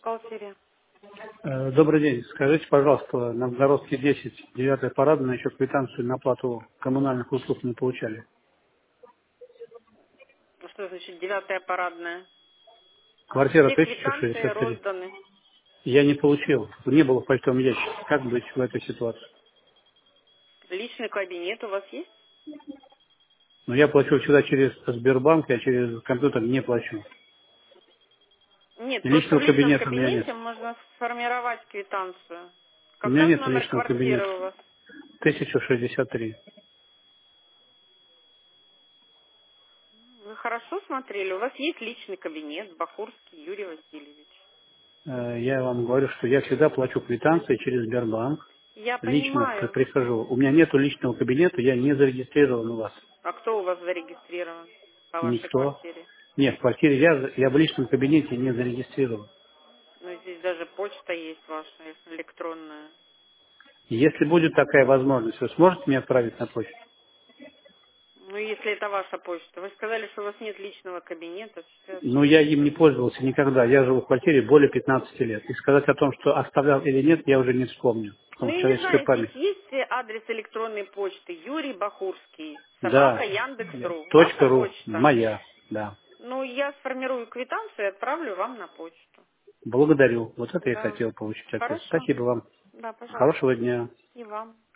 Бухгалтерия. Добрый день. Скажите, пожалуйста, на Новгородке 10, 9 парадная, еще квитанцию на оплату коммунальных услуг не получали. Ну что значит 9-я парадная? Квартира Все квитанции 1063. розданы. Я не получил. Не было в почтовом ящике. Как быть в этой ситуации? Личный кабинет у вас есть? Но я плачу всегда через Сбербанк, я через компьютер не плачу. Нет, И просто в личного личном кабинета у меня нет. кабинете можно сформировать квитанцию. У меня Какой нет номер личного кабинета. квартиры у вас? 1063. Вы хорошо смотрели? У вас есть личный кабинет, Бахурский Юрий Васильевич. Я вам говорю, что я всегда плачу квитанции через Сбербанк. Я Лично понимаю. прихожу. У меня нету личного кабинета, я не зарегистрирован у вас. А кто у вас зарегистрирован по вашей Никто. квартире? Нет, в квартире я в личном кабинете не зарегистрирован. Ну, здесь даже почта есть ваша электронная. Если будет такая возможность, вы сможете мне отправить на почту? Ну, если это ваша почта. Вы сказали, что у вас нет личного кабинета. Сейчас. Но я им не пользовался никогда. Я живу в квартире более 15 лет. И сказать о том, что оставлял или нет, я уже не вспомню. Ну, Потому что я не человеческая знаю, здесь память. есть адрес электронной почты Юрий Бахурский, собака Да. Яндекс.ру. Ваша .ру. почта. Моя. Да. Ну, я сформирую квитанцию и отправлю вам на почту. Благодарю. Вот это я Да. хотел получить ответ. Хорошо. Спасибо вам. Да, пожалуйста. Хорошего дня. И вам.